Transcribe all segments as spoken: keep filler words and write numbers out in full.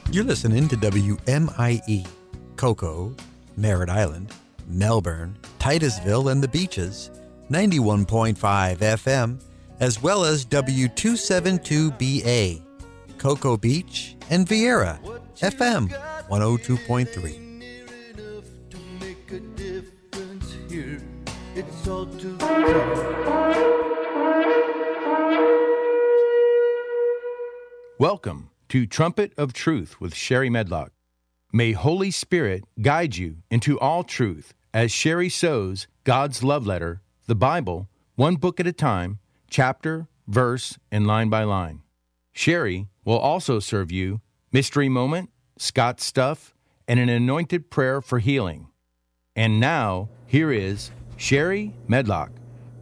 You're listening to W M I E, Cocoa, Merritt Island, Melbourne, Titusville, and the Beaches, ninety-one point five F M, as well as W two seventy-two B A, Cocoa Beach, and Vieira, F M one oh two point three. Welcome to Trumpet of Truth with Sherry Medlock. May Holy Spirit guide you into all truth as Sherry sows God's love letter, the Bible, one book at a time, chapter, verse, and line by line. Sherry will also serve you Mystery Moment, Scott Stuff, and an anointed prayer for healing. And now, here is Sherry Medlock.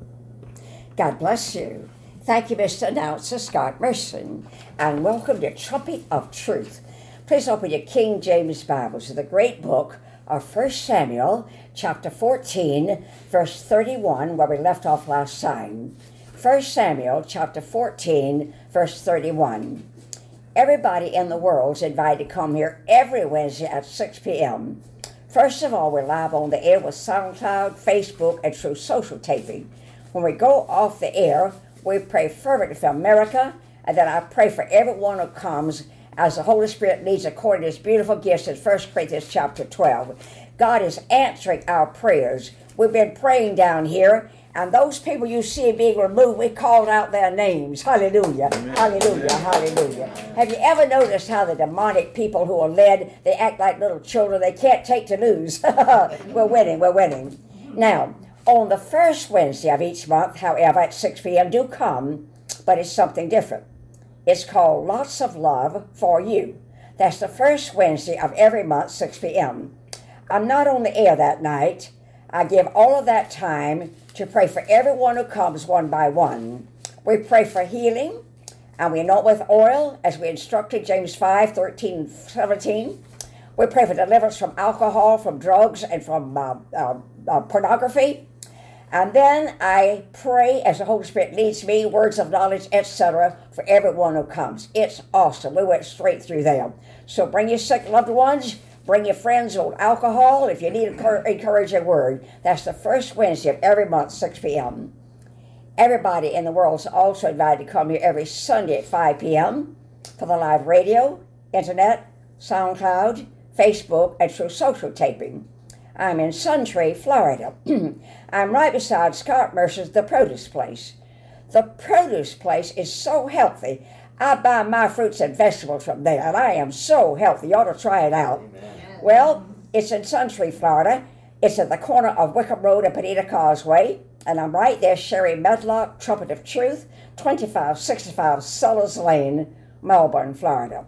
God bless you. Thank you, Mister Announcer Scott Merson, and welcome to Trumpet of Truth. Please open your King James Bibles to the great book of First Samuel, chapter fourteen, verse thirty-one, where we left off last time. First Samuel, chapter fourteen, verse thirty-one. Everybody in the world is invited to come here every Wednesday at six p.m. First of all, we're live on the air with SoundCloud, Facebook, and through social taping. When we go off the air, we pray fervently for America, and then I pray for everyone who comes as the Holy Spirit leads according to his beautiful gifts in First Corinthians chapter twelve. God is answering our prayers. We've been praying down here, and those people you see being removed, we called out their names. Hallelujah, Amen. Hallelujah, hallelujah. Have you ever noticed how the demonic people who are led, they act like little children? They can't take to lose. We're winning, we're winning. Now, on the first Wednesday of each month, however, at six p.m., do come, but it's something different. It's called Lots of Love for You. That's the first Wednesday of every month, six p.m. I'm not on the air that night. I give all of that time to pray for everyone who comes one by one. We pray for healing, and we anoint with oil, as we instructed James five, thirteen, seventeen. We pray for deliverance from alcohol, from drugs, and from uh, uh, uh, pornography. And then I pray as the Holy Spirit leads me, words of knowledge, et cetera, for everyone who comes. It's awesome. We went straight through there. So bring your sick loved ones, bring your friends on alcohol. If you need an encouraging word, that's the first Wednesday of every month, six p.m. Everybody in the world is also invited to come here every Sunday at five p.m. for the live radio, internet, SoundCloud, Facebook, and through social taping. I'm in Suntree, Florida. I'm right beside Scott Mercer's The Produce Place. The Produce Place is so healthy. I buy my fruits and vegetables from there, and I am so healthy. You ought to try it out. Amen. Well, it's in Suntree, Florida. It's at the corner of Wickham Road and Bonita Causeway, and I'm right there, Sherry Medlock, Trumpet of Truth, twenty-five sixty-five Sellers Lane, Melbourne, Florida.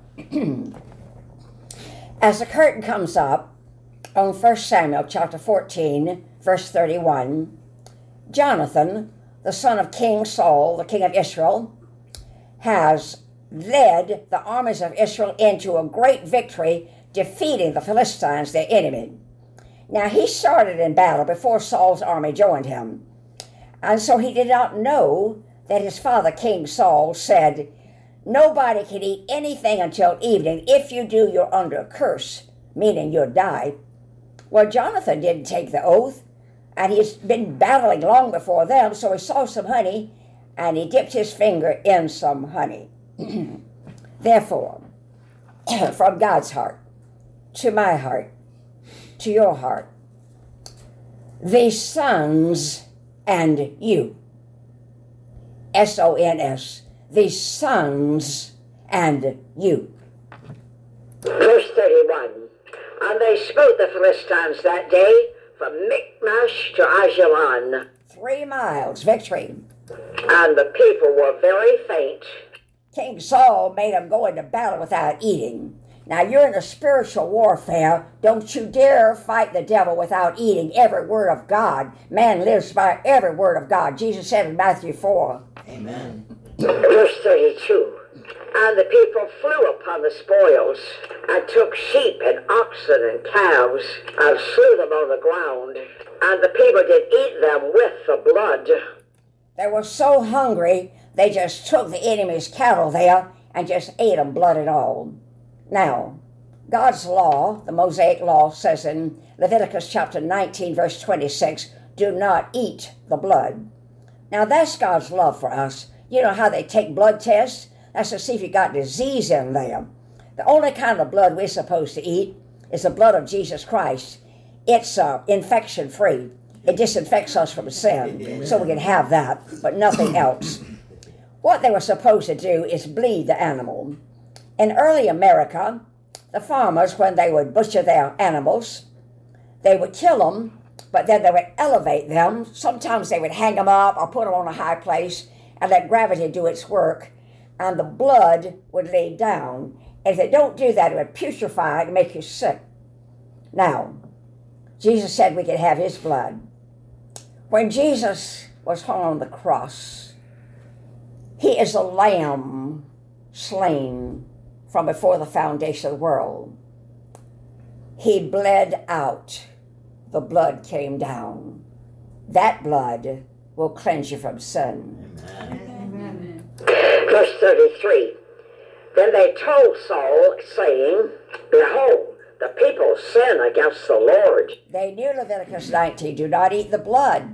As the curtain comes up, on First Samuel chapter fourteen, verse thirty-one, Jonathan, the son of King Saul, the king of Israel, has led the armies of Israel into a great victory, defeating the Philistines, their enemy. Now, he started in battle before Saul's army joined him, and so he did not know that his father, King Saul, said, "Nobody can eat anything until evening. If you do, you're under a curse," meaning you'll die. Well, Jonathan didn't take the oath, and he's been battling long before them, so he saw some honey, and he dipped his finger in some honey. Therefore, from God's heart, to my heart, to your heart, the sons and you, S O N S, the sons and you. Verse thirty-one. And they smote the Philistines that day from Michmash to Ajalon. Three miles, victory. And the people were very faint. King Saul made them go into battle without eating. Now, you're in a spiritual warfare. Don't you dare fight the devil without eating every word of God. Man lives by every word of God. Jesus said in Matthew four. Amen. Verse thirty-two. And the people flew upon the spoils, and took sheep and oxen and calves, and slew them on the ground. And the people did eat them with the blood. They were so hungry, they just took the enemy's cattle there, and just ate them blood and all. Now, God's law, the Mosaic law, says in Leviticus chapter nineteen, verse twenty-six, do not eat the blood. Now that's God's love for us. You know how they take blood tests? That's to see if you got disease in there. The only kind of blood we're supposed to eat is the blood of Jesus Christ. It's uh, infection-free. It disinfects us from sin, Amen. So we can have that, but nothing else. What they were supposed to do is bleed the animal. In early America, the farmers, when they would butcher their animals, they would kill them, but then they would elevate them. Sometimes they would hang them up or put them on a high place and let gravity do its work, and the blood would lay down. And if they don't do that, it would putrefy and make you sick. Now, Jesus said we could have his blood. When Jesus was hung on the cross, he is a lamb slain from before the foundation of the world. He bled out. The blood came down. That blood will cleanse you from sin. Amen. Verse thirty-three. Then they told Saul, saying, behold, the people sin against the Lord. They knew Leviticus nineteen, do not eat the blood.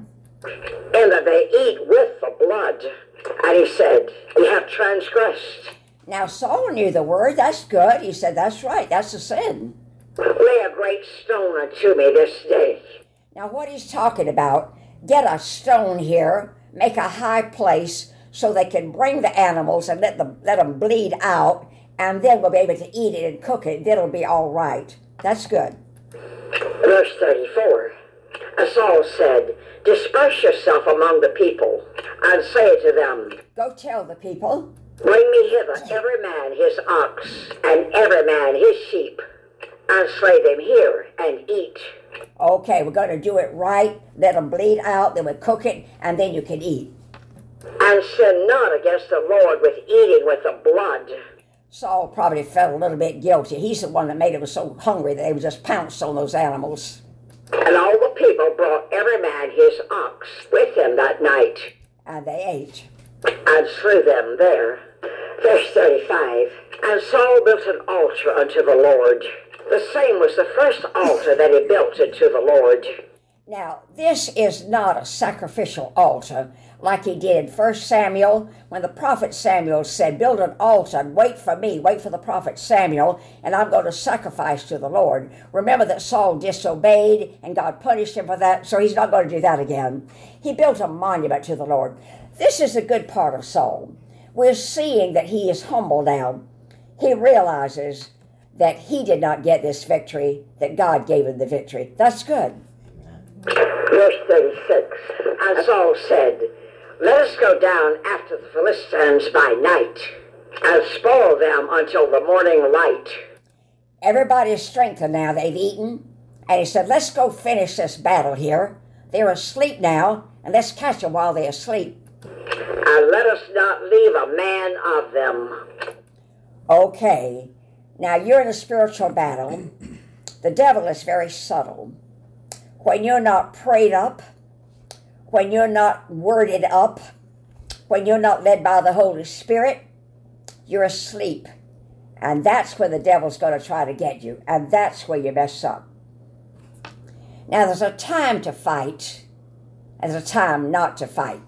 And that they eat with the blood. And he said, you have transgressed. Now Saul knew the word, that's good. He said, that's right, that's a sin. Lay a great stone unto me this day. Now what he's talking about, get a stone here, make a high place so they can bring the animals and let them, let them bleed out, and then we'll be able to eat it and cook it, then it'll be all right. That's good. Verse thirty-four. And Saul said, disperse yourself among the people, and say to them, go tell the people, bring me hither every man his ox, and every man his sheep, and slay them here, and eat. Okay, we're going to do it right, let them bleed out, then we cook it, and then you can eat. And sin not against the Lord with eating with the blood. Saul probably felt a little bit guilty. He's the one that made him so hungry that they would just pounce on those animals. And all the people brought every man his ox with him that night. And they ate. And slew them there. Verse thirty-five. And Saul built an altar unto the Lord. The same was the first altar that he built unto the Lord. Now, this is not a sacrificial altar like he did in First Samuel, when the prophet Samuel said, build an altar and wait for me, wait for the prophet Samuel, and I'm going to sacrifice to the Lord. Remember that Saul disobeyed, and God punished him for that, so he's not going to do that again. He built a monument to the Lord. This is a good part of Saul. We're seeing that he is humble now. He realizes that he did not get this victory, that God gave him the victory. That's good. Verse thirty-six. And Saul said, let us go down after the Philistines by night, and spoil them until the morning light. Everybody is strengthened now. They've eaten. And he said, let's go finish this battle here. They're asleep now, and let's catch them while they're asleep. And let us not leave a man of them. Okay. Now, you're in a spiritual battle. The devil is very subtle. When you're not prayed up, when you're not worded up, when you're not led by the Holy Spirit, you're asleep. And that's where the devil's going to try to get you. And that's where you mess up. Now, there's a time to fight, and there's a time not to fight.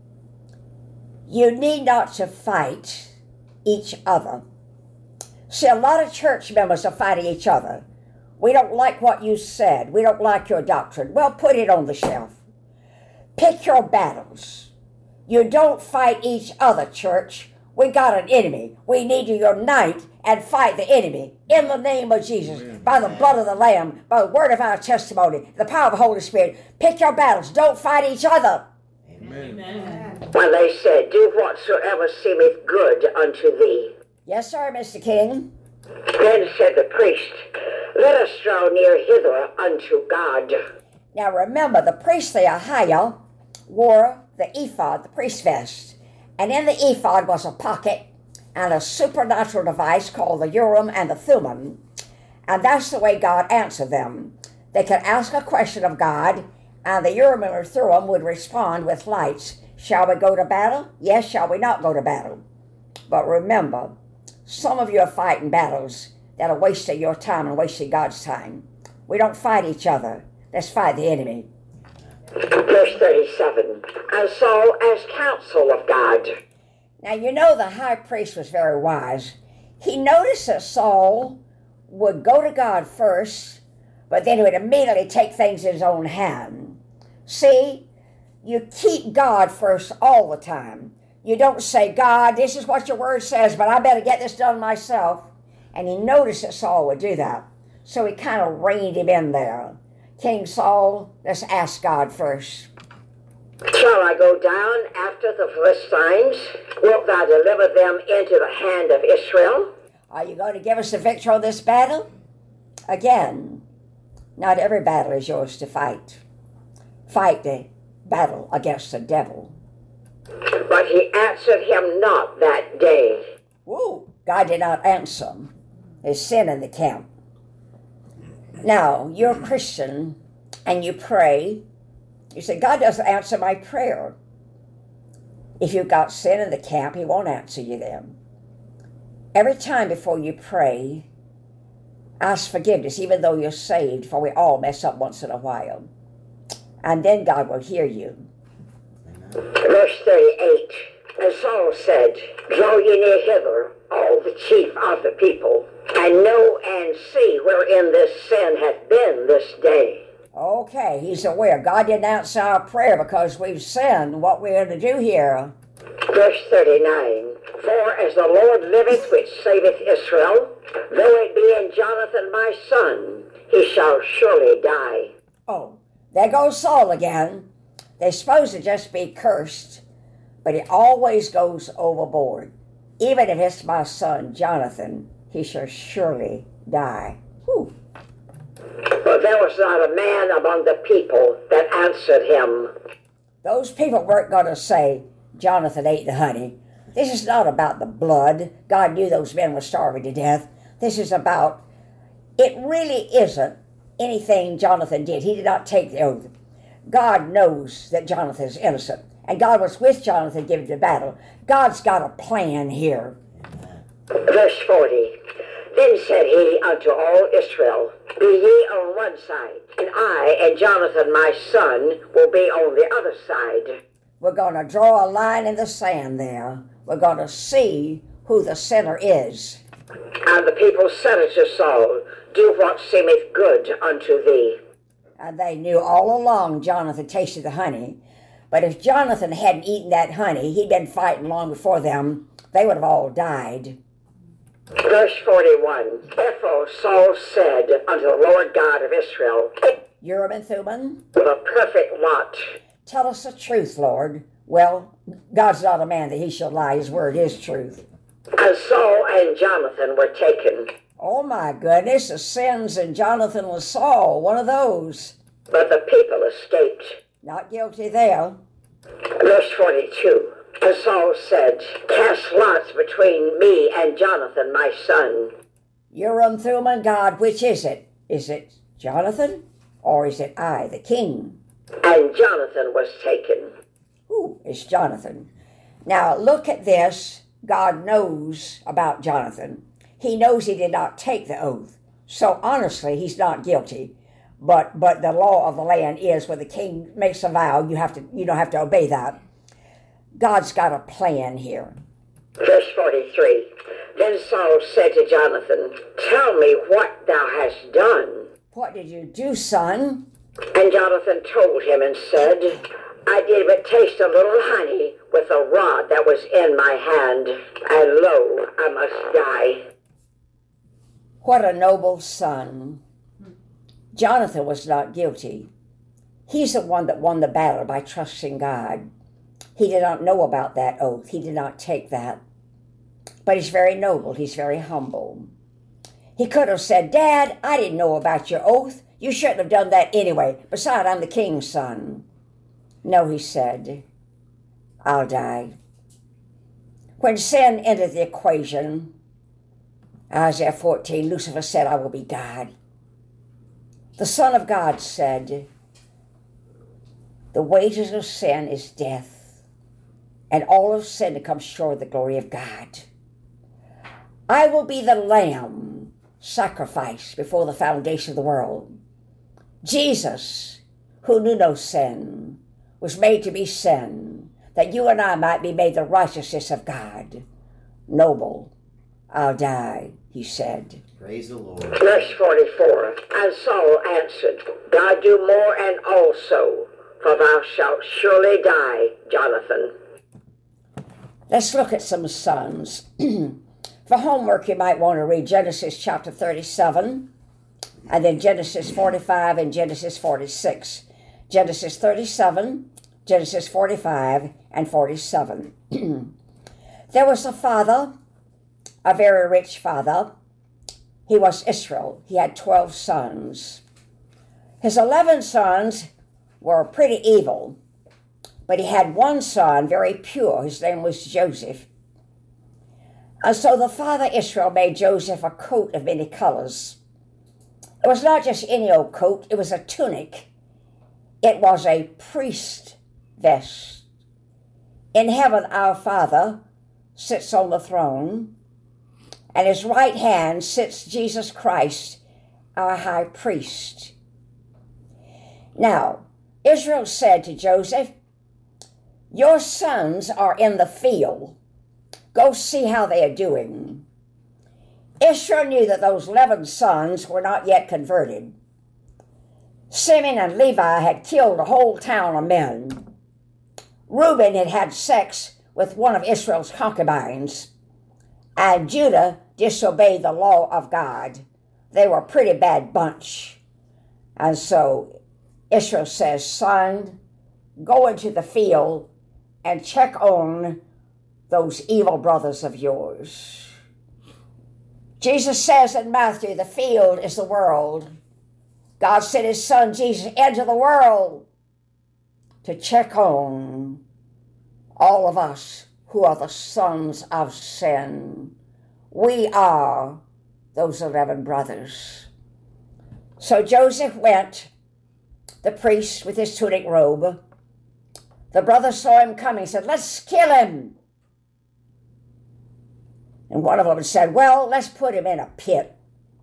You need not to fight each other. See, a lot of church members are fighting each other. We don't like what you said. We don't like your doctrine. Well, put it on the shelf. Pick your battles. You don't fight each other, church. We got an enemy. We need to unite and fight the enemy in the name of Jesus, Amen. By the blood of the Lamb, by the word of our testimony, the power of the Holy Spirit. Pick your battles. Don't fight each other. Amen. Amen. When they said, do whatsoever seemeth good unto thee. Yes, sir, Mister King. Then said the priest, let us draw near hither unto God. Now remember, the priest, the Ahiah, wore the ephod, the priest vest. And in the ephod was a pocket and a supernatural device called the Urim and the Thummim. And that's the way God answered them. They could ask a question of God, and the Urim and the Thummim would respond with lights. Shall we go to battle? Yes. Shall we not go to battle? But remember, some of you are fighting battles that are wasting your time and wasting God's time. We don't fight each other. Let's fight the enemy. Verse thirty-seven, and Saul asked counsel of God. Now, you know the high priest was very wise. He noticed that Saul would go to God first, but then he would immediately take things in his own hand. See, you keep God first all the time. You don't say, God, this is what your word says, but I better get this done myself. And he noticed that Saul would do that. So he kind of reined him in there. King Saul, let's ask God first. Shall I go down after the Philistines? Wilt thou deliver them into the hand of Israel? Are you going to give us a victory on this battle? Again, not every battle is yours to fight. Fight the battle against the devil. But he answered him not that day. Woo! God did not answer him. There's sin in the camp. Now, you're a Christian and you pray. You say, God doesn't answer my prayer. If you've got sin in the camp, he won't answer you then. Every time before you pray, ask forgiveness, even though you're saved, for we all mess up once in a while. And then God will hear you. Verse thirty-eight, and Saul said, Draw ye near hither, all the chief of the people, and know and see wherein this sin hath been this day. Okay, he's aware. God didn't answer our prayer because we've sinned. What we're going to do here. Verse thirty-nine, For as the Lord liveth which saveth Israel, though it be in Jonathan my son, he shall surely die. Oh, there goes Saul again. They're supposed to just be cursed, but he always goes overboard. Even if it's my son, Jonathan, he shall surely die. Whew. But there was not a man among the people that answered him. Those people weren't going to say, Jonathan ate the honey. This is not about the blood. God knew those men were starving to death. This is about, it really isn't anything Jonathan did. He did not take the oath. God knows that Jonathan is innocent. And God was with Jonathan giving the battle. God's got a plan here. Verse forty, Then said he unto all Israel, Be ye on one side, and I and Jonathan my son will be on the other side. We're going to draw a line in the sand there. We're going to see who the sinner is. And the people said unto Saul, Do what seemeth good unto thee. And they knew all along Jonathan tasted the honey. But if Jonathan hadn't eaten that honey, he'd been fighting long before them, they would have all died. Verse forty-one, Therefore Saul said unto the Lord God of Israel, Urim and Thummim, The perfect lot. Tell us the truth, Lord. Well, God's not a man that he shall lie. His word is truth. And Saul and Jonathan were taken. Oh my goodness, the sins in Jonathan and Saul, one of those. But the people escaped. Not guilty there. Verse forty-two, And Saul said, Cast lots between me and Jonathan my son. Urim, Thummim, God, which is it? Is it Jonathan or is it I, the king? And Jonathan was taken. Ooh, it's Jonathan. Now look at this. God knows about Jonathan. He knows he did not take the oath. So honestly, he's not guilty. But but the law of the land is when the king makes a vow, you have to you don't have to obey that. God's got a plan here. Verse forty-three, Then Saul said to Jonathan, Tell me what thou hast done. What did you do, son? And Jonathan told him and said, I did but taste a little honey with a rod that was in my hand, and lo, I must die. What a noble son. Jonathan was not guilty. He's the one that won the battle by trusting God. He did not know about that oath. He did not take that. But he's very noble. He's very humble. He could have said, Dad, I didn't know about your oath. You shouldn't have done that anyway. Besides, I'm the king's son. No, he said, I'll die. When sin entered the equation, Isaiah fourteen, Lucifer said, I will be God. The Son of God said, the wages of sin is death, and all of sin to come short of the glory of God. I will be the lamb sacrifice before the foundation of the world. Jesus, who knew no sin, was made to be sin, that you and I might be made the righteousness of God. Noble, I'll die, he said. Praise the Lord. Verse forty-four, and Saul answered, God do more and also, for thou shalt surely die, Jonathan. Let's look at some sons. For homework, you might want to read Genesis chapter thirty-seven, and then Genesis forty-five and Genesis forty-six. Genesis thirty-seven, Genesis forty-five, and forty-seven. There was a father, a very rich father. He was Israel. He had twelve sons. His eleven sons were pretty evil, but he had one son, very pure. His name was Joseph. And so the father Israel made Joseph a coat of many colors. It was not just any old coat, it was a tunic. It was a priest vest. In heaven, our Father sits on the throne, and his right hand sits Jesus Christ, our high priest. Now, Israel said to Joseph, your sons are in the field. Go see how they are doing. Israel knew that those eleven sons were not yet converted. Simeon and Levi had killed a whole town of men. Reuben had had sex with one of Israel's concubines, and Judah disobeyed the law of God. They were a pretty bad bunch. And so Israel says, son, go into the field and check on those evil brothers of yours. Jesus says in Matthew, the field is the world. God sent his son Jesus into the world to check on all of us who are the sons of sin. We are those eleven brothers. So Joseph went, the priest with his tunic robe. The brothers saw him coming, said, let's kill him. And one of them said, well, let's put him in a pit.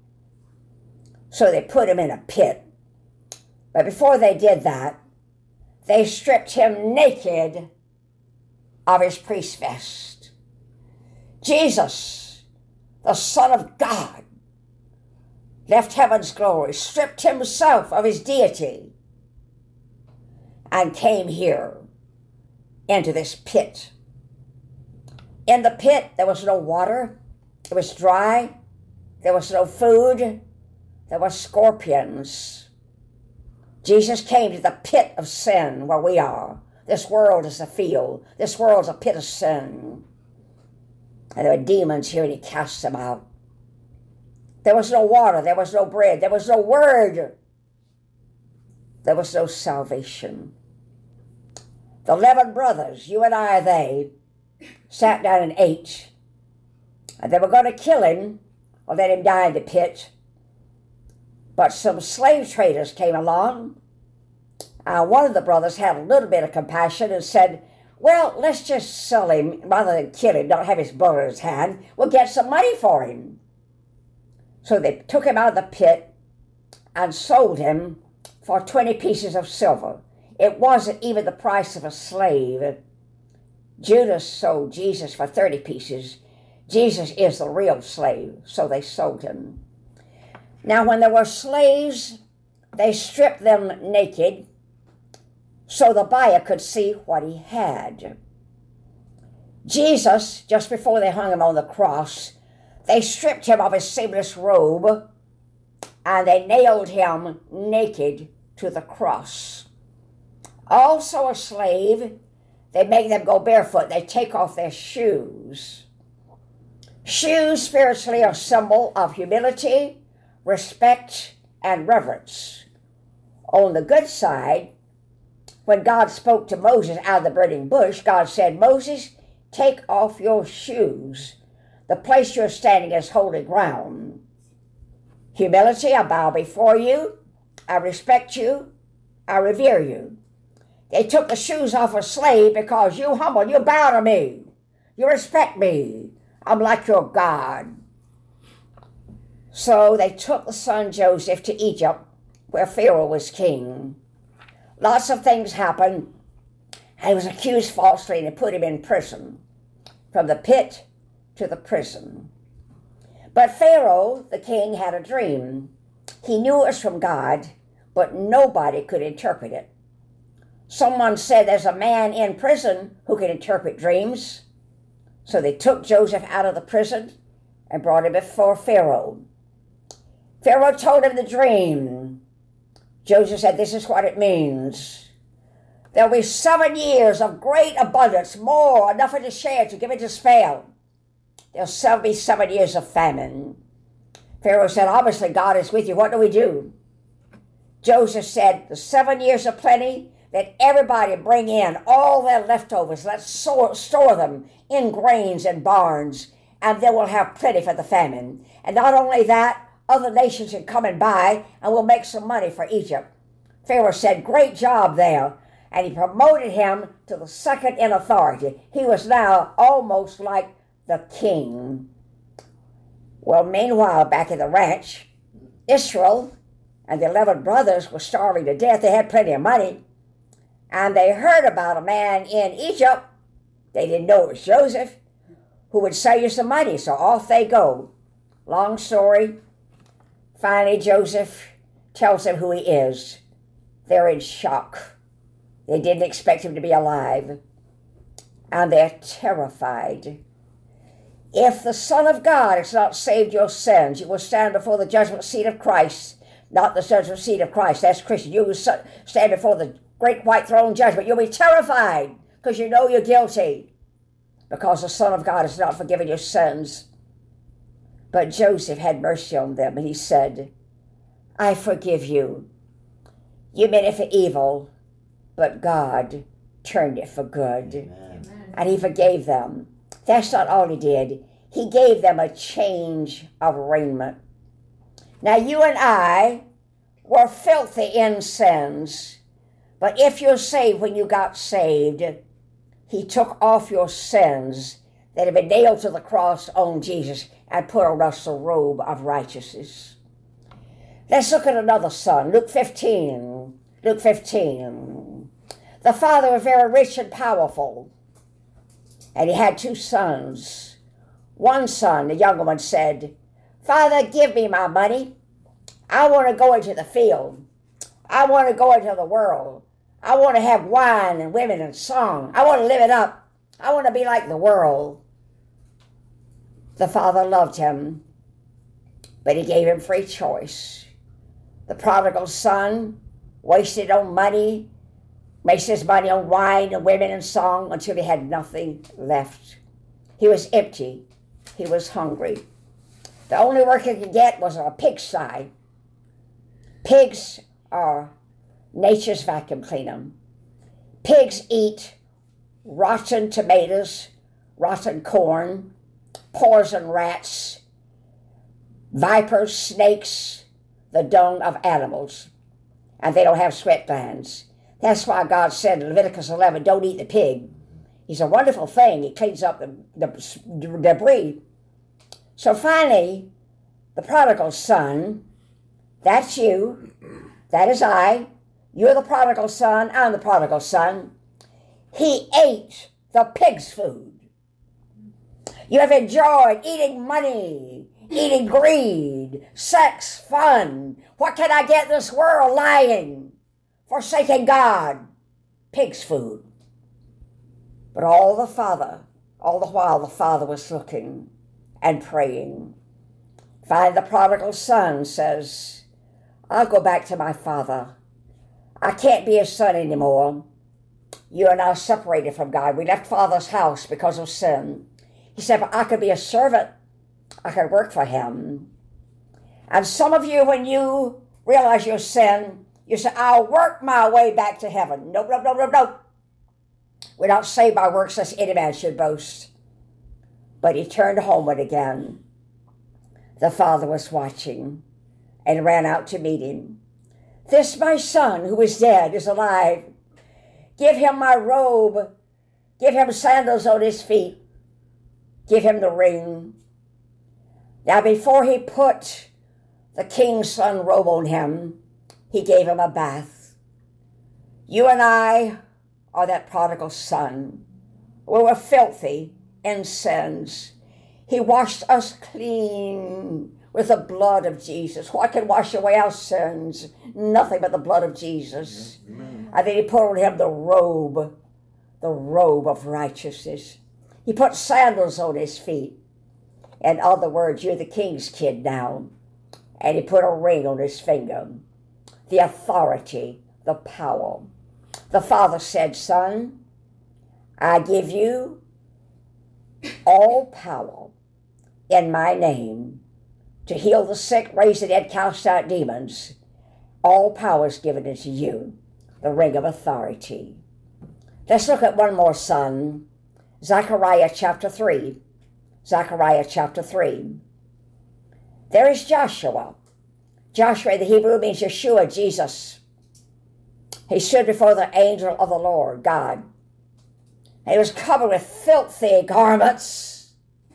So they put him in a pit. But before they did that, they stripped him naked of his priest vest. Jesus, the Son of God, left heaven's glory, stripped himself of his deity, and came here into this pit. In the pit, there was no water. It was dry. There was no food. There were scorpions. Jesus came to the pit of sin where we are. This world is a field. This world is a pit of sin. And there were demons here, and he cast them out. There was no water. There was no bread. There was no word. There was no salvation. The eleven brothers, you and I, they, sat down and ate. And they were going to kill him or let him die in the pit. But some slave traders came along. Uh, one of the brothers had a little bit of compassion and said, well, let's just sell him rather than kill him, not have his blood in his hand. We'll get some money for him. So they took him out of the pit and sold him for twenty pieces of silver. It wasn't even the price of a slave. Judas sold Jesus for thirty pieces. Jesus is the real slave, so they sold him. Now, when there were slaves, they stripped them naked so the buyer could see what he had. Jesus, just before they hung him on the cross, they stripped him of his seamless robe and they nailed him naked to the cross. Also a slave, they make them go barefoot. They take off their shoes. Shoes spiritually are a symbol of humility, respect, and reverence. On the good side, when God spoke to Moses out of the burning bush, God said, Moses, take off your shoes. The place you're standing is holy ground. Humility, I bow before you. I respect you. I revere you. They took the shoes off a slave because you humble, you bow to me. You respect me. I'm like your God. So they took the son Joseph to Egypt, where Pharaoh was king. Lots of things happened. He was accused falsely and they put him in prison, from the pit to the prison. But Pharaoh, the king, had a dream. He knew it was from God, but nobody could interpret it. Someone said there's a man in prison who can interpret dreams. So they took Joseph out of the prison and brought him before Pharaoh. Pharaoh told him the dream. Joseph said, this is what it means. There'll be seven years of great abundance, more, enough to share, to give it to spare. There'll be seven years of famine. Pharaoh said, obviously God is with you. What do we do? Joseph said, the seven years of plenty, let everybody bring in all their leftovers. Let's store, store them in grains and barns, and they will have plenty for the famine. And not only that, other nations can come and buy, and we'll make some money for Egypt. Pharaoh said, great job there. And he promoted him to the second in authority. He was now almost like the king. Well, meanwhile, back in the ranch, Israel and the eleven brothers were starving to death. They had plenty of money. And they heard about a man in Egypt. They didn't know it was Joseph, who would sell you some money. So off they go. Long story. Finally, Joseph tells them who he is. They're in shock. They didn't expect him to be alive. And they're terrified. If the Son of God has not saved your sins, you will stand before the judgment seat of Christ. Not the judgment seat of Christ. That's Christian. You will stand before the great white throne judgment. You'll be terrified because you know you're guilty. Because the Son of God has not forgiven your sins. But Joseph had mercy on them, and he said, I forgive you. You meant it for evil, but God turned it for good. Amen. And he forgave them. That's not all he did. He gave them a change of raiment. Now you and I were filthy in sins, but if you're saved when you got saved, he took off your sins that had been nailed to the cross on Jesus and put on us a robe of righteousness. Let's look at another son, Luke fifteen. Luke fifteen. The father was very rich and powerful, and he had two sons. One son, the younger one, said, Father, give me my money. I want to go into the field. I want to go into the world. I want to have wine and women and song. I want to live it up. I want to be like the world. The father loved him, but he gave him free choice. The prodigal son wasted on money, wasted his money on wine and women and song until he had nothing left. He was empty. He was hungry. The only work he could get was a pigsty. Pigs are nature's vacuum cleaner. Pigs eat rotten tomatoes, rotten corn, poison rats, vipers, snakes, the dung of animals. And they don't have sweat glands. That's why God said in Leviticus eleven, don't eat the pig. He's a wonderful thing. He cleans up the, the debris. So finally, the prodigal son, that's you, that is I, you're the prodigal son, I'm the prodigal son. He ate the pig's food. You have enjoyed eating money, eating greed, sex, fun. What can I get in this world? Lying, forsaking God, pig's food. But all the father, all the while the father was looking and praying. Finally, the prodigal son says, I'll go back to my father. I can't be his son anymore. You are now separated from God. We left father's house because of sin. He said, but I could be a servant. I could work for him. And some of you, when you realize your sin, you say, I'll work my way back to heaven. Nope, nope, nope, nope, nope. We're not saved by works lest any man should boast. But he turned homeward again. The father was watching and ran out to meet him. This my son who is dead is alive. Give him my robe. Give him sandals on his feet. Give him the ring. Now before he put The king's son robe on him. He gave him a bath. You and I are that prodigal son. We were filthy in sins. He washed us clean with the blood of Jesus. What can wash away our sins? Nothing but the blood of Jesus. Amen. And then he put on him the robe, the robe of righteousness. He put sandals on his feet. In other words, you're the king's kid now. And he put a ring on his finger. The authority, the power. The Father said, Son, I give you all power in my name to heal the sick, raise the dead, cast out demons. All power is given unto you, the ring of authority. Let's look at one more son, Zechariah chapter three. Zechariah chapter three. There is Joshua. Joshua in the Hebrew means Yeshua, Jesus. He stood before the angel of the Lord, God. He was covered with filthy garments.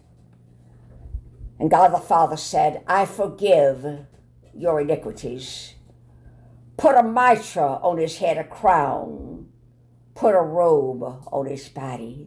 And God the Father said, I forgive your iniquities. Put a mitre on his head, a crown. Put a robe on his body.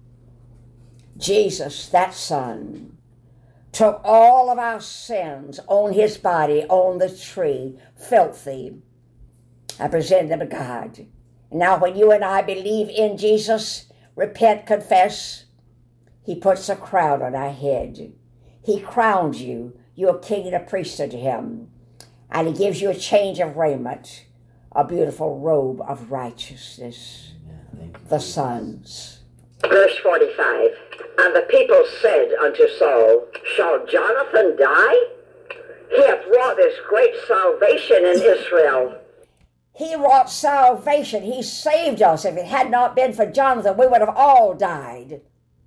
Jesus, that son, took all of our sins on his body, on the tree, filthy, and presented them to God. And now when you and I believe in Jesus, repent, confess, he puts a crown on our head. He crowns you. You're a king and a priest unto him. And he gives you a change of raiment, a beautiful robe of righteousness. The sons. Verse forty-five. And the people said unto Saul, Shall Jonathan die? He hath wrought this great salvation in Israel. He wrought salvation. He saved us. If it had not been for Jonathan, we would have all died.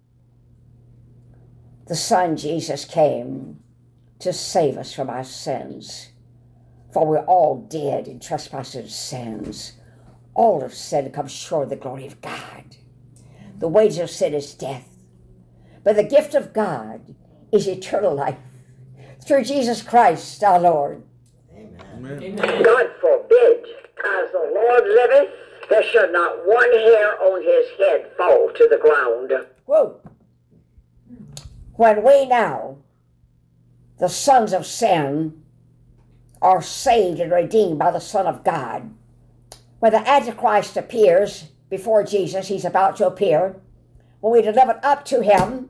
The Son Jesus came to save us from our sins. For we're all dead in trespasses and sins. All have sinned and come short of the glory of God. The wages of sin is death. But the gift of God is eternal life through Jesus Christ our Lord. Amen. Amen. God forbid, as the Lord liveth, there should not one hair on his head fall to the ground. Whoa. When we now, the sons of sin, are saved and redeemed by the Son of God, when the Antichrist appears before Jesus, he's about to appear, when we deliver up to him,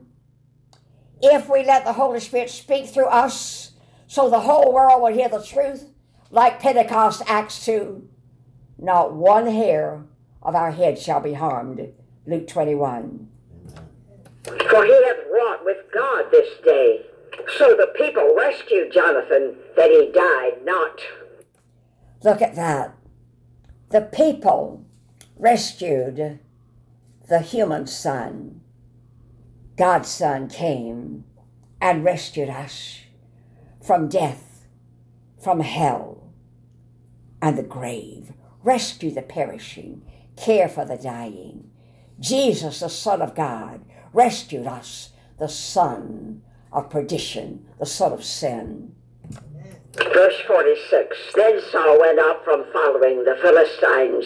if we let the Holy Spirit speak through us so the whole world will hear the truth, like Pentecost, Acts two, not one hair of our head shall be harmed. Luke twenty-one. For he hath wrought with God this day. So the people rescued Jonathan, that he died not. Look at that. The people rescued the human son. God's Son came and rescued us from death, from hell, and the grave. Rescue the perishing, care for the dying. Jesus, the Son of God, rescued us, the son of perdition, the son of sin. Verse forty-six. Then Saul went up from following the Philistines.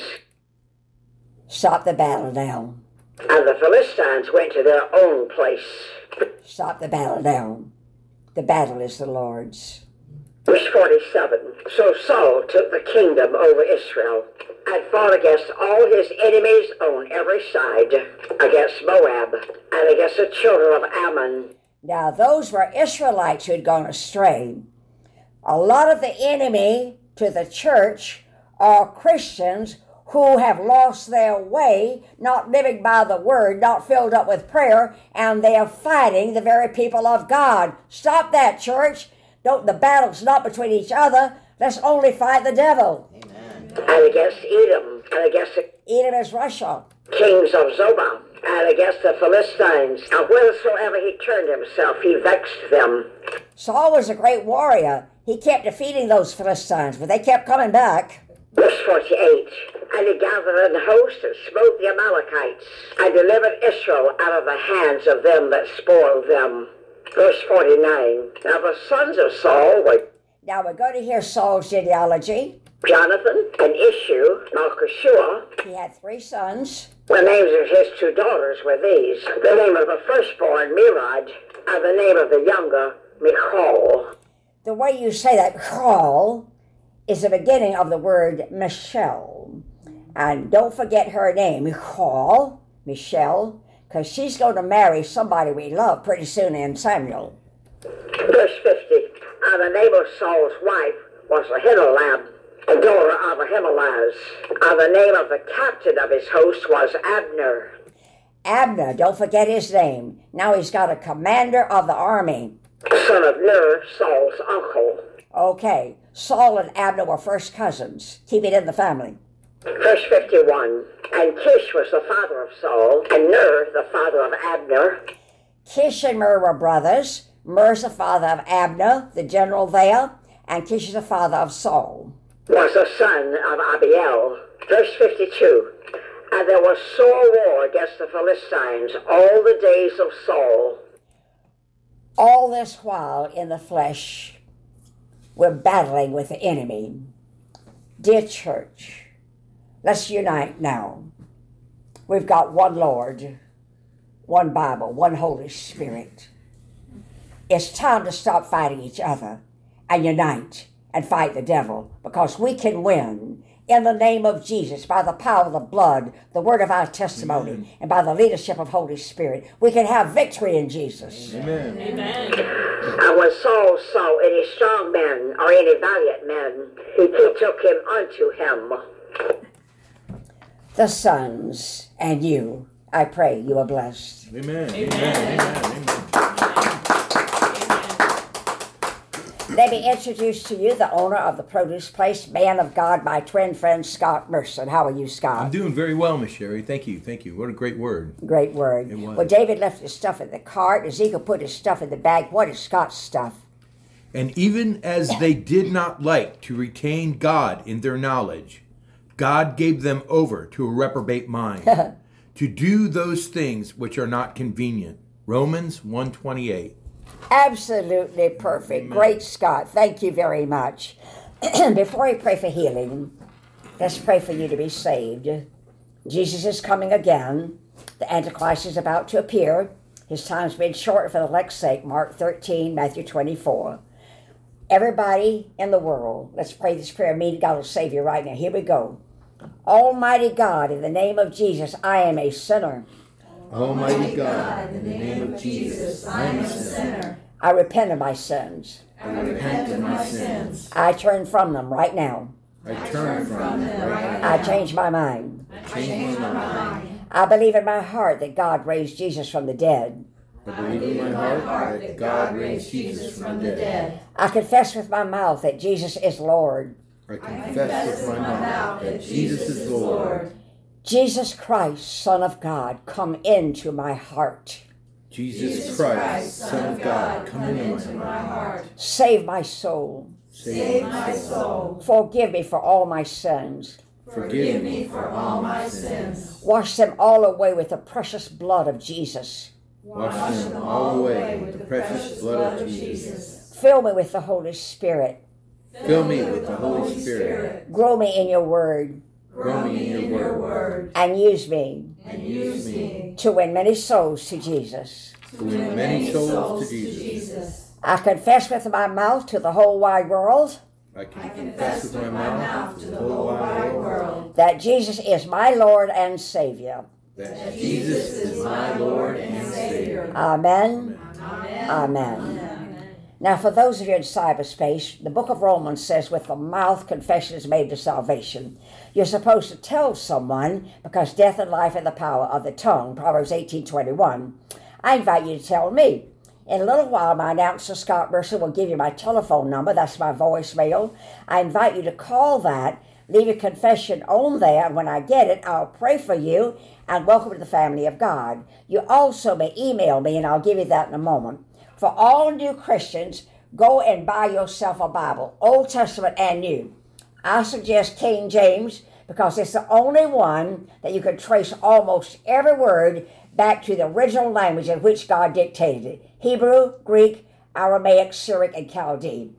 Stop the battle now. And the Philistines went to their own place. Stop the battle now. The battle is the Lord's. Verse forty-seven. So Saul took the kingdom over Israel and fought against all his enemies on every side, against Moab and against the children of Ammon. Now those were Israelites who had gone astray. A lot of the enemy to the church are Christians who have lost their way, not living by the word, not filled up with prayer, and they are fighting the very people of God. Stop that, church. Don't, the battle's not between each other. Let's only fight the devil. Amen. And against Edom, and against the Edom is Russia. Kings of Zobah, and against the Philistines. And whithersoever he turned himself, he vexed them. Saul was a great warrior. He kept defeating those Philistines, but they kept coming back. Verse forty-eight. And he gathered an host and smote the Amalekites, and delivered Israel out of the hands of them that spoiled them. Verse forty-nine. Now the sons of Saul were... Now we're going to hear Saul's genealogy. Jonathan, and Issue, Malchishua. He had three sons. The names of his two daughters were these. The name of the firstborn, Mirad, and the name of the younger, Michal. The way you say that, Michal, is the beginning of the word Michelle. And don't forget her name, Michal, Michelle, because she's going to marry somebody we love pretty soon in Samuel. Verse fifty, and the name of Saul's wife was Ahinoam, the daughter of Ahimelech, and the name of the captain of his host was Abner. Abner, don't forget his name. Now he's got a commander of the army. Son of Ner, Saul's uncle. Okay, Saul and Abner were first cousins. Keep it in the family. Verse fifty-one, and Kish was the father of Saul, and Ner the father of Abner. Kish and Ner were brothers. Ner's the father of Abner, the general there, and Kish is the father of Saul. Was the son of Abiel. Verse fifty-two, and there was sore war against the Philistines all the days of Saul. All this while in the flesh, we're battling with the enemy. Dear church, let's unite now. We've got one Lord, one Bible, one Holy Spirit. It's time to stop fighting each other and unite and fight the devil, because we can win in the name of Jesus, by the power of the blood, the word of our testimony, Amen. And by the leadership of Holy Spirit. We can have victory in Jesus. Amen. Amen. And when Saul saw any strong men or any valiant men, he took him unto him. The sons and you, I pray you are blessed. Amen. Amen. Amen. Amen. Let me introduce to you the owner of the produce place, man of God, my twin friend, Scott Merson. How are you, Scott? I'm doing very well, Miss Sherry. Thank you. Thank you. What a great word. Great word. It was. Well, David left his stuff in the cart. Ezekiel put his stuff in the bag. What is Scott's stuff? And even as they did not like to retain God in their knowledge, God gave them over to a reprobate mind, to do those things which are not convenient. Romans one twenty-eight. Absolutely perfect. Amen. Great, Scott. Thank you very much. Before we pray for healing, let's pray for you to be saved. Jesus is coming again. The Antichrist is about to appear. His time's been shortened for the elect's sake. Mark thirteen, Matthew twenty-four. Everybody in the world, let's pray this prayer. Me, God will save you right now. Here we go. Almighty God, in the name of Jesus, I am a sinner. Almighty God, in the name of Jesus, I am a sinner. I repent of my sins. I repent of my sins. I turn from them right now. I turn from them right now. I change my mind. I change my mind. I believe in my heart that God raised Jesus from the dead. I believe in my heart that God raised Jesus from the dead. I confess with my mouth that Jesus is Lord. I confess with my mouth that Jesus is Lord. Jesus Christ, Son of God, come into my heart. Jesus Christ, Son of God, come into my heart. Save my soul. Save my soul. Forgive me for all my sins. Forgive me for all my sins. Wash them all away with the precious blood of Jesus. Wash them all away with the precious blood of Jesus. Fill me with the Holy Spirit. Fill me with the Holy Spirit. Grow me in your word. Grow me in your word. And use me. And use me. To win many souls to Jesus. To win many souls to Jesus. I confess with my mouth to the whole wide world. I confess with my mouth to the whole wide world. That Jesus is my Lord and Savior. That Jesus is my Lord and Savior. Amen. Amen. Amen. Now, for those of you in cyberspace, the book of Romans says, with the mouth confession is made to salvation. You're supposed to tell someone, because death and life are in the power of the tongue, Proverbs eighteen twenty-one. I invite you to tell me. In a little while, my announcer, Scott Mercer, will give you my telephone number. That's my voicemail. I invite you to call that, leave a confession on there, and when I get it, I'll pray for you, and welcome to the family of God. You also may email me, and I'll give you that in a moment. For all new Christians, go and buy yourself a Bible, Old Testament and New. I suggest King James because it's the only one that you can trace almost every word back to the original language in which God dictated it. Hebrew, Greek, Aramaic, Syriac, and Chaldee.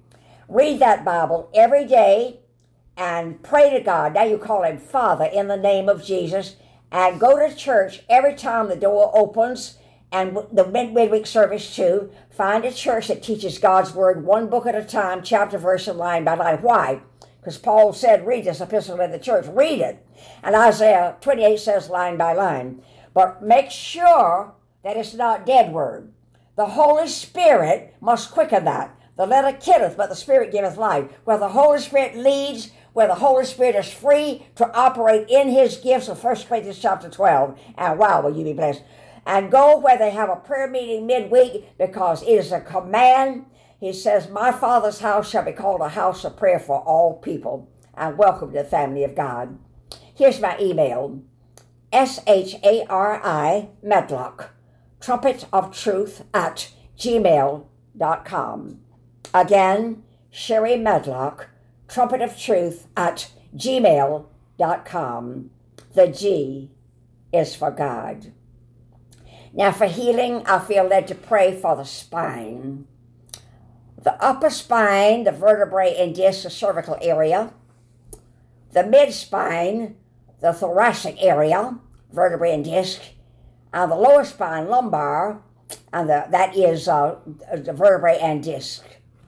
Read that Bible every day and pray to God. Now you call him Father in the name of Jesus. And go to church every time the door opens, and the midweek service too. Find a church that teaches God's word one book at a time, chapter, verse, and line by line. Why? Because Paul said, read this epistle in the church. Read it. And Isaiah twenty-eight says line by line. But make sure that it's not dead word. The Holy Spirit must quicken that. The letter killeth, but the Spirit giveth life. Where the Holy Spirit leads, where the Holy Spirit is free to operate in his gifts of First Corinthians chapter twelve. And wow, will you be blessed. And go where they have a prayer meeting midweek, because it is a command. He says, my Father's house shall be called a house of prayer for all people. And welcome to the family of God. Here's my email. S H A R I Medlock, trumpet of truth at gmail dot com. Again, Sherry Medlock, trumpet of truth at gmail dot com. The G is for God. Now for healing, I feel led to pray for the spine. The upper spine, the vertebrae and disc, the cervical area. The mid-spine, the thoracic area, vertebrae and disc. And the lower spine, lumbar, and the, that is uh, the vertebrae and disc.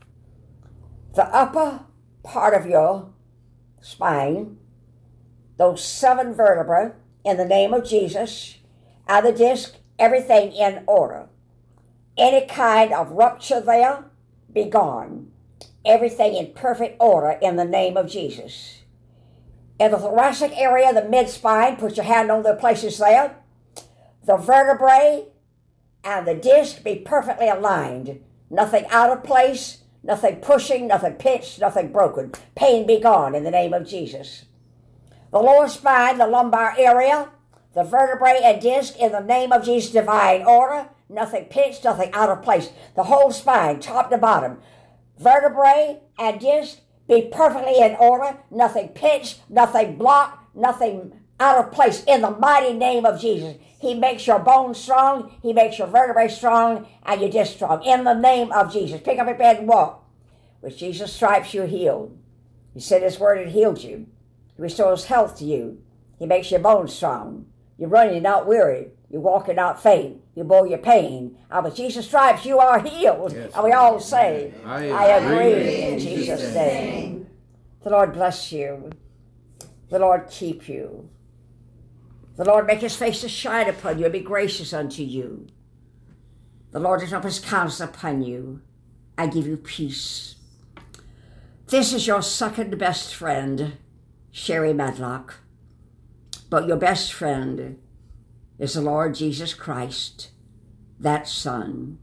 The upper part of your spine, those seven vertebrae, in the name of Jesus, and the disc, everything in order. Any kind of rupture there, be gone. Everything in perfect order in the name of Jesus. In the thoracic area, the mid-spine, put your hand on the places there. The vertebrae and the disc be perfectly aligned. Nothing out of place, nothing pushing, nothing pinched, nothing broken. Pain be gone in the name of Jesus. The lower spine, the lumbar area, the vertebrae and disc, in the name of Jesus, divine order. Nothing pinched, nothing out of place. The whole spine, top to bottom. Vertebrae and disc be perfectly in order. Nothing pinched, nothing blocked, nothing out of place. In the mighty name of Jesus. He makes your bones strong. He makes your vertebrae strong and your disc strong. In the name of Jesus. Pick up your bed and walk. With Jesus' stripes you're healed. He said his word had healed you. He restores health to you. He makes your bones strong. You're running, you're not weary. You're walking, not faint. You bear your pain. And with Jesus' stripes, you are healed. Yes, and we all say, I, I agree, agree in Jesus' name. The Lord bless you. The Lord keep you. The Lord make his face to shine upon you and be gracious unto you. The Lord lift up his countenance upon you and give you peace. This is your second best friend, Sherry Medlock. But your best friend is the Lord Jesus Christ, that Son.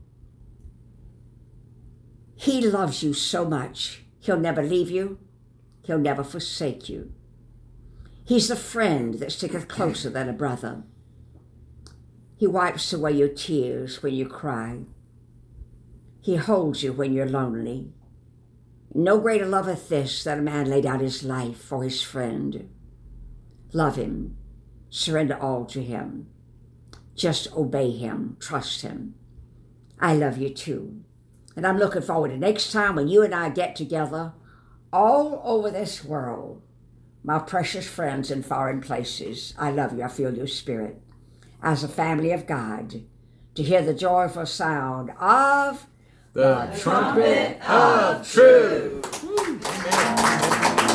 He loves you so much, he'll never leave you, he'll never forsake you. He's the friend that sticketh closer than a brother. He wipes away your tears when you cry. He holds you when you're lonely. No greater loveth this than a man lay down his life for his friend. Love him. Surrender all to him. Just obey him. Trust him. I love you too. And I'm looking forward to next time when you and I get together all over this world. My precious friends in foreign places, I love you. I feel your spirit. As a family of God, to hear the joyful sound of the, the trumpet, trumpet of truth. Amen.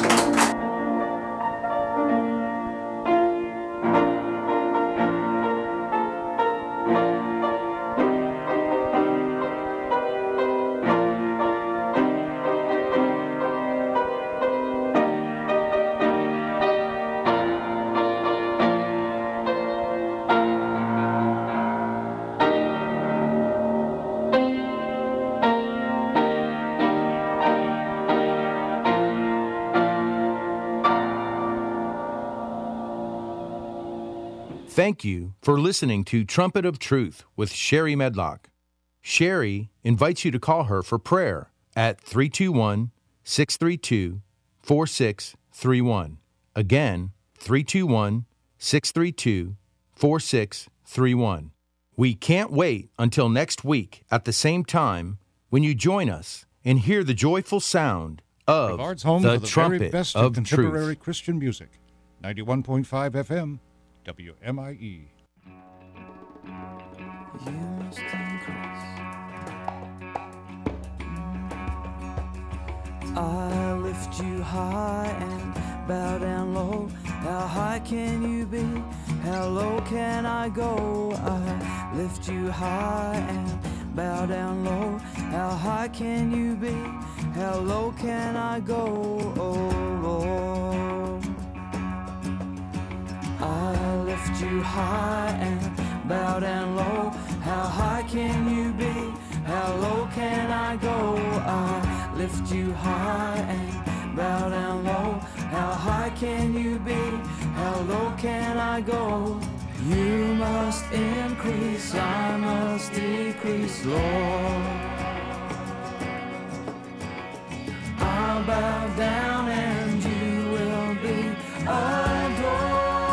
Thank you for listening to Trumpet of Truth with Sherry Medlock. Sherry invites you to call her for prayer at three two one, six three two, four six three one. Again, three two one, six three two, four six three one. We can't wait until next week at the same time when you join us and hear the joyful sound of Brevard's home the for the trumpet very best of of contemporary truth. Christian music. ninety-one point five F M, W M I E. You must increase. I lift you high and bow down low. How high can you be? How low can I go? I lift you high and bow down low. How high can you be? How low can I go? Oh Lord, I lift you high and bow down low. How high can you be? How low can I go? I lift you high and bow down low. How high can you be? How low can I go? You must increase, I must decrease, Lord. I'll bow down and you will be adored.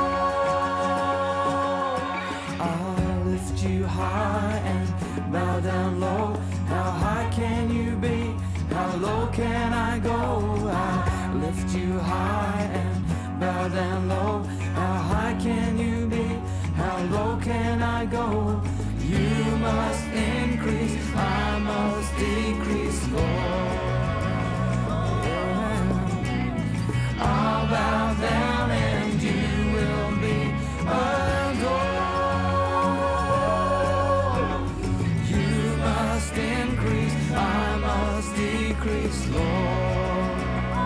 I'll lift you high and bow down low. How high can you be? How low can I go? I lift you high and bow down low. How high can you be? How low can I go? You must increase, I must decrease, Lord. I'll bow down and you will be adored. You must increase, I must decrease, Lord.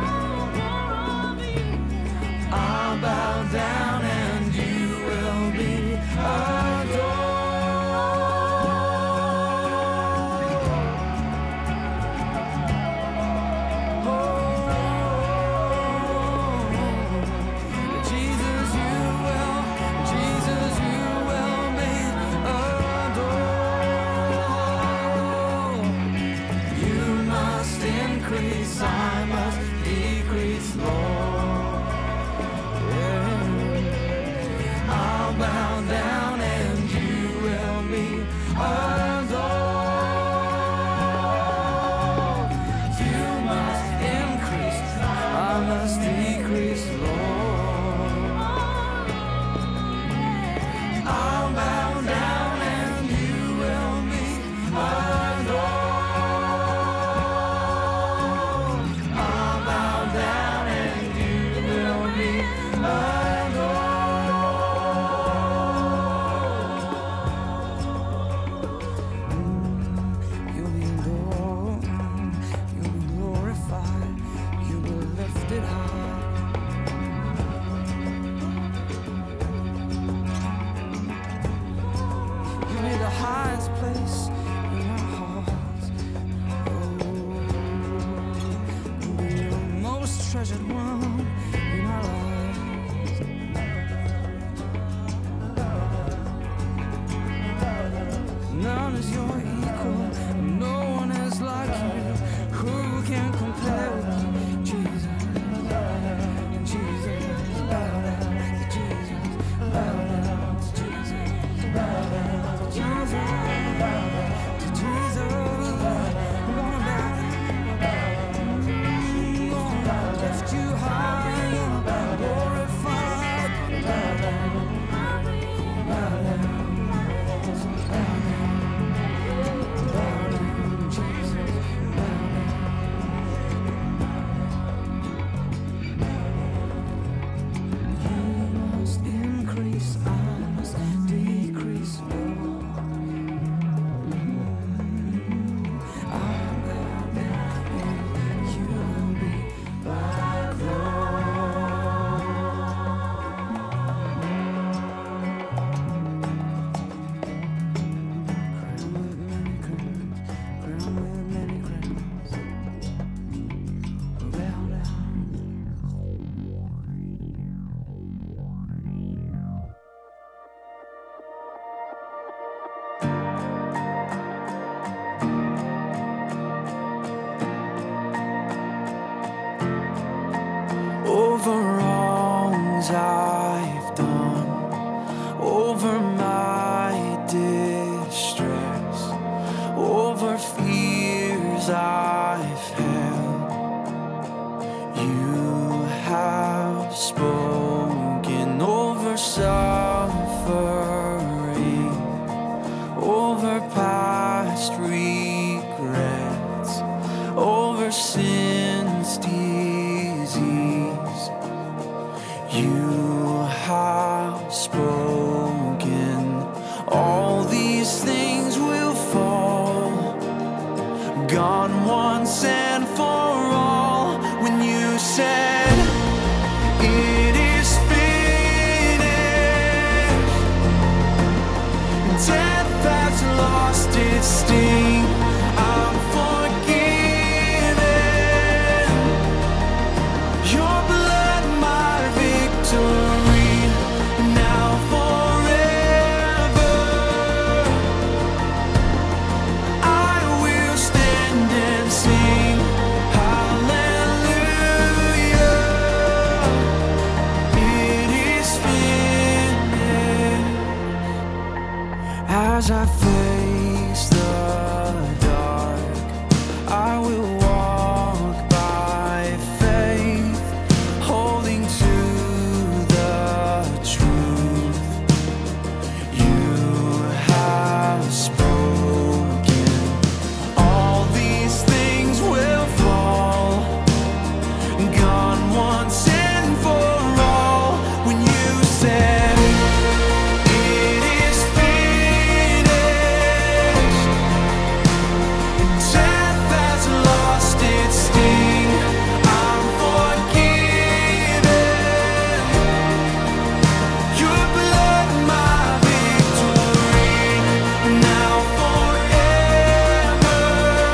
I'll bow down and you will be adored. Jesus, you will, Jesus, you will be adored. You must increase, I must decrease, Lord. Yeah. I'll bow down and you will be adored. You must increase, I must decrease, Lord. I'll bow down and you will be adored. I'll bow down and you will be adored. Mm, You'll be adored, you'll be glorified, you'll be lifted high. You'll be the highest place in our hearts. Oh, you'll be the most treasured one in our lives. None is your equal, no one is like you. Who can compare with you? Jesus, Jesus, bow down to Jesus, bow down to Jesus, bow down to Jesus, bow down to Jesus. I'm gonna bow down, I'm gonna lift you high, glorified, bow down, bow down, bow down, bow down, Jesus, bow down. You must increase, I must decrease, Lord. I'll bow down and you will be adored. Crown with many crowns, crown with many crowns. Bow down. Over wrongs I've done, over my distress, over fears I life held. You have spoken over suffering, over past regrets, over sin's disease. You have spoken, all these things will fall, gone once and for all. When you said it is finished, death has lost its sting. I'm forgiven. Your blood, my victory, now forever. I will stand and sing hallelujah. It is finished. As I face the dark, I will walk by faith, holding to the truth. You have spoken, all these things will fall, gone once and for all. When you said it is finished, death has lost its sting. I'm forgiven. Your blood, my victory, now forever.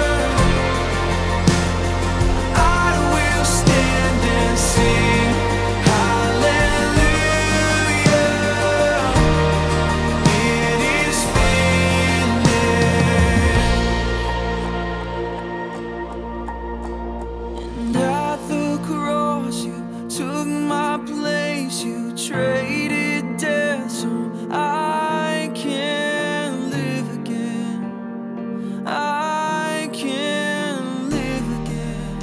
I will stand and sing hallelujah. It is finished. And at the cross you took my place. You traded death so I can live again. I can live again.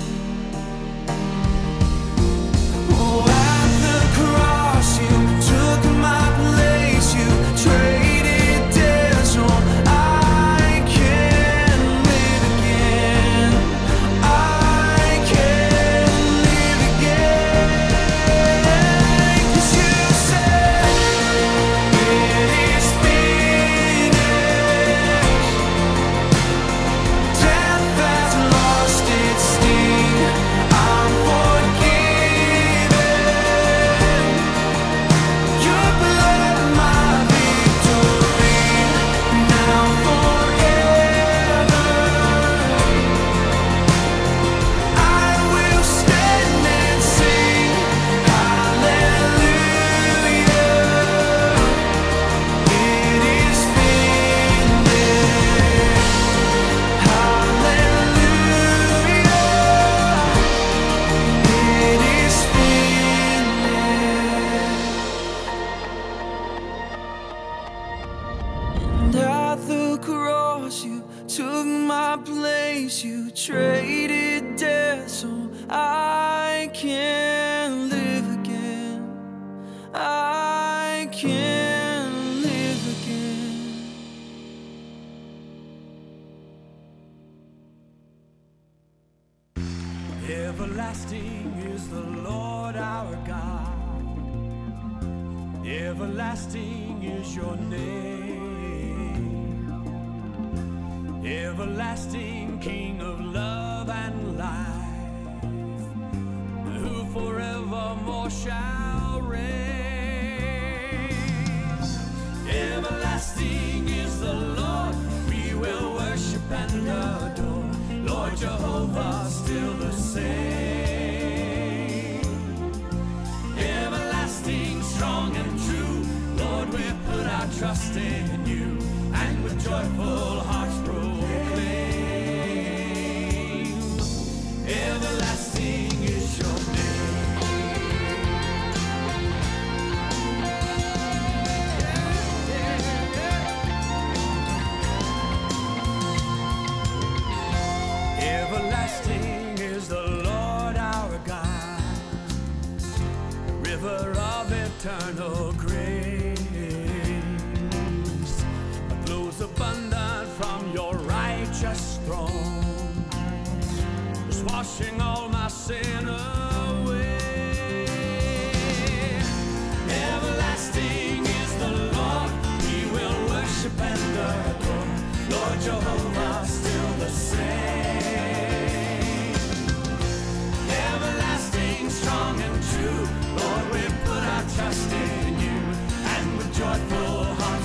Oh, at the cross you took my place. You traded death so I can live again. I can live again. 'Cause you said it is finished. Death has lost its sting. I'm forgiven. Your blood, my victory, now forever. I will stand and sing hallelujah. It is finished. Hallelujah. It is finished. And at the cross you took my place. You traded death so I can live again. I can live again. Everlasting is the Lord our God. Everlasting is your name. Everlasting King of love and life, who forevermore shall reign. Everlasting is the Lord, we will worship and adore. Lord Jehovah, still the same. Everlasting, strong and true, Lord, we put our trust in you, and with joyful hearts proclaim. Everlasting is your name. Everlasting eternal grace that flows abundant from your righteous throne, is washing all my sin away. Everlasting is the Lord, we will worship and adore. Lord Jehovah, still the same. Everlasting, strong and true, Lord, we put our trust in you, and with joyful hearts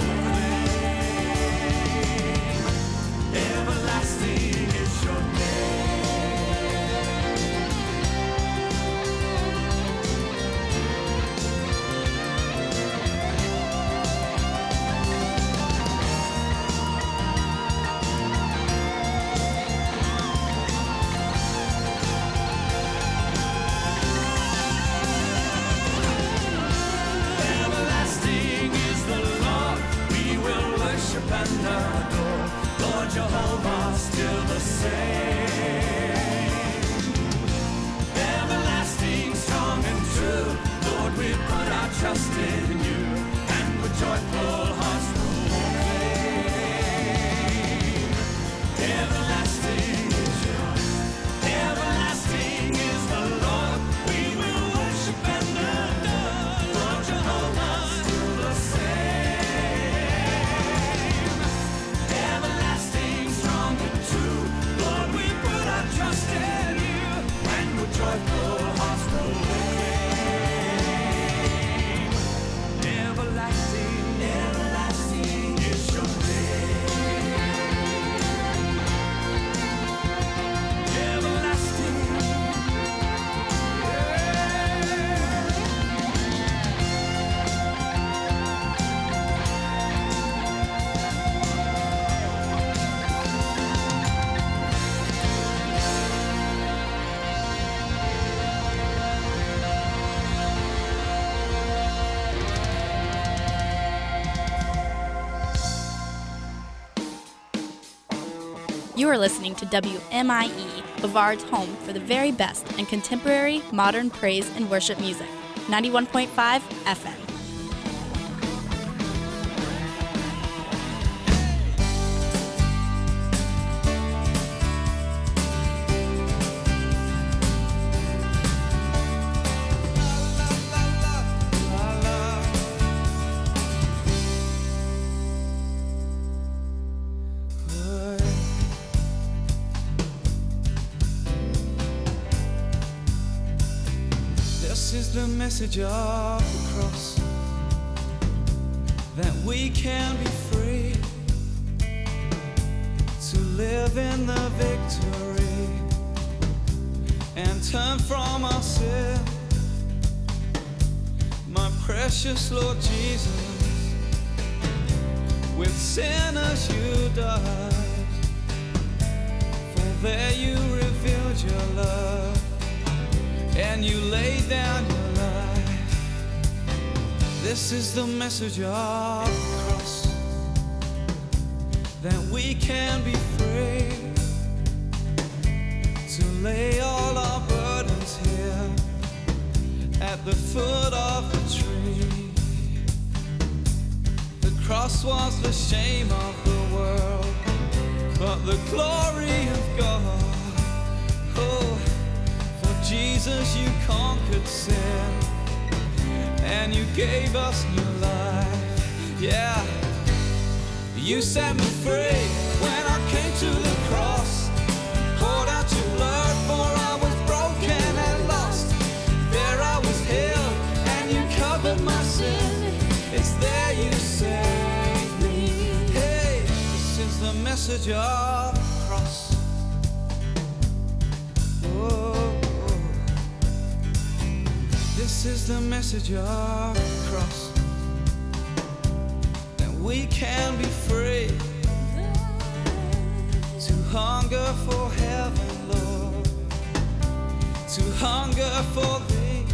proclaim. Everlasting is your and adore. Lord Jehovah, still the same. Everlasting, strong and true, Lord, we put our trust in you, and with joyful hearts proclaim. Everlasting is yours. Everlasting is the Lord, we will worship and adore. Lord Jehovah, still the same. Trust in you, and with joyful hearts proclaim. Everlasting, everlasting is your name. Everlasting, You are listening to W M I E, Bavard's home for the very best in contemporary, modern praise and worship music. ninety-one point five F M. The message of the cross, that we can be free to live in the victory and turn from our sin. My precious Lord Jesus, with sinners you died, for there you revealed your love, and you laid down your life. This is the message of the cross, that we can be free to lay all our burdens here at the foot of the tree. The cross was the shame of the world, but the glory of God. Oh, Jesus, you conquered sin, and you gave us new life. Yeah, you set me free when I came to the cross. Poured out your blood, for I was broken and lost. There I was healed, and you covered my sin. It's there you saved me. Hey, this is the message of the cross. This is the message of the cross, that we can be free to hunger for heaven, Lord, to hunger for thee.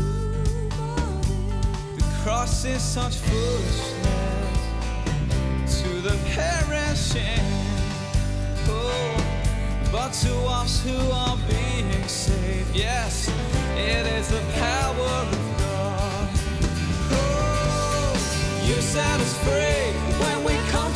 The cross is such foolishness to the perishing, oh, but to us who are being saved, yes, it is the power of God.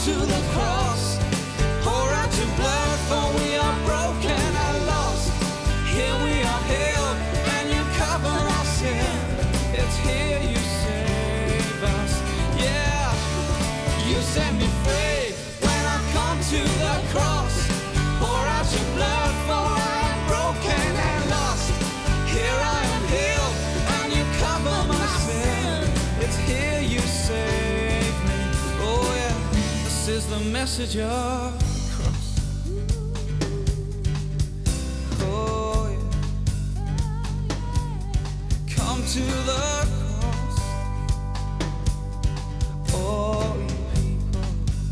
to the cross. Pour out your blood, for we are broken and lost. Here we are healed, and you cover our sin. It's here you save us. Yeah, you set me free when I come to the cross. Pour out your blood, for I am broken and lost. Here I am healed, and you cover my sin. It's here you save me. Oh yeah, this is the message of the cross. Oh yeah, come to the cross. Oh you people,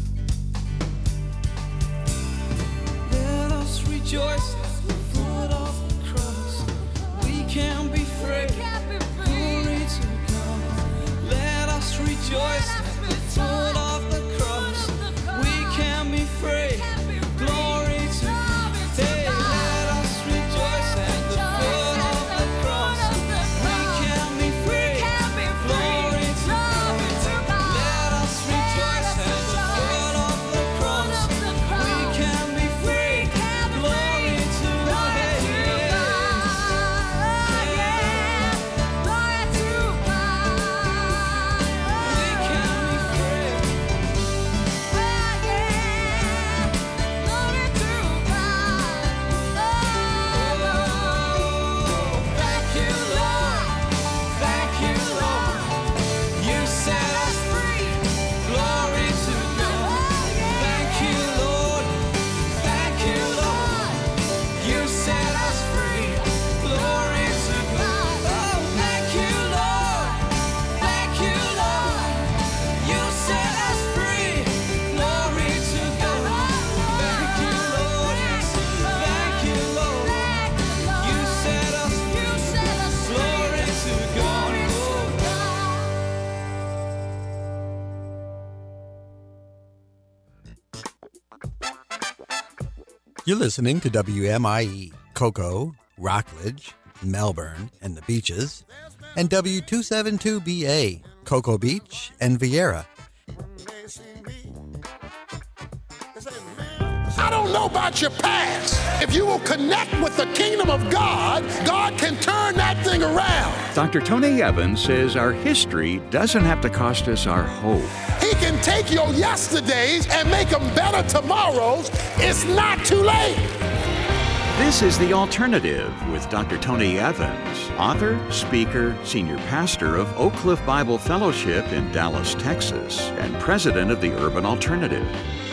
let us rejoice at the foot of the cross. We can be free. Glory to God. Let us rejoice at the foot of the cross. We can be free. Glory to God. Hey, let us rejoice at the foot of the cross. We can be free. Glory to God. Let us rejoice at the foot of the cross. We can be free. Glory to God. Hey, we can be free. Thank you, Lord. Thank you, Lord. You set us free. Glory to God. Thank you, Lord. Thank you, Lord. You set us free. Glory to God. Oh, thank you, Lord. Thank you, Lord. You set us free. Glory to God. Thank you, Lord. Yes. Thank you, Lord. You set us free. Glory to God. You're listening to W M I E, Cocoa, Rockledge, Melbourne, and the Beaches, and W two seventy-two B A, Cocoa Beach and Vieira. I don't know about your past. If you will connect with the kingdom of God, God can turn that thing around. Doctor Tony Evans says our history doesn't have to cost us our hope. He can take your yesterdays and make them better tomorrows. It's not too late. This is The Alternative with Doctor Tony Evans, author, speaker, senior pastor of Oak Cliff Bible Fellowship in Dallas, Texas, and president of the Urban Alternative.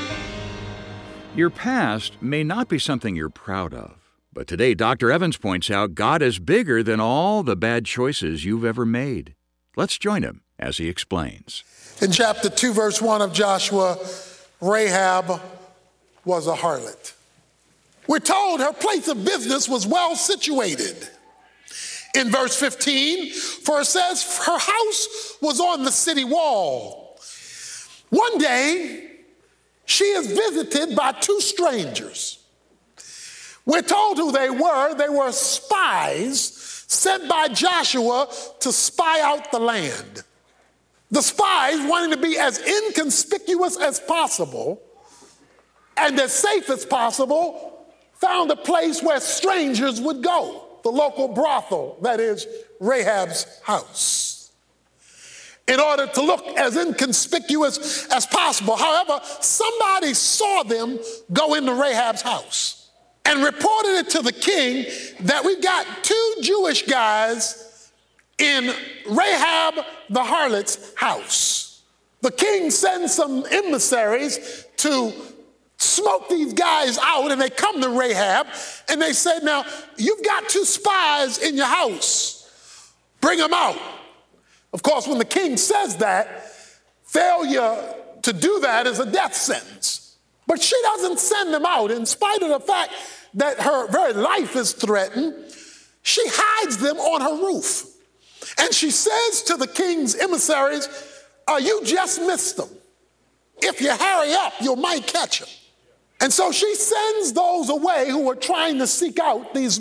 Your past may not be something you're proud of, but today Doctor Evans points out God is bigger than all the bad choices you've ever made. Let's join him as he explains. In chapter two, verse one of Joshua, Rahab was a harlot. We're told her place of business was well situated. In verse fifteen, for it says her house was on the city wall. One day, she is visited by two strangers. We're told who they were. They were spies sent by Joshua to spy out the land. The spies, wanting to be as inconspicuous as possible and as safe as possible, found a place where strangers would go, the local brothel, that is Rahab's house, in order to look as inconspicuous as possible. However, somebody saw them go into Rahab's house and reported it to the king that we've got two Jewish guys in Rahab the harlot's house. The king sends some emissaries to smoke these guys out, and they come to Rahab and they say, now, you've got two spies in your house. Bring them out. Of course, when the king says that, failure to do that is a death sentence. But she doesn't send them out. In spite of the fact that her very life is threatened, she hides them on her roof. And she says to the king's emissaries, uh, you just missed them. If you hurry up, you might catch them. And so she sends those away who are trying to seek out these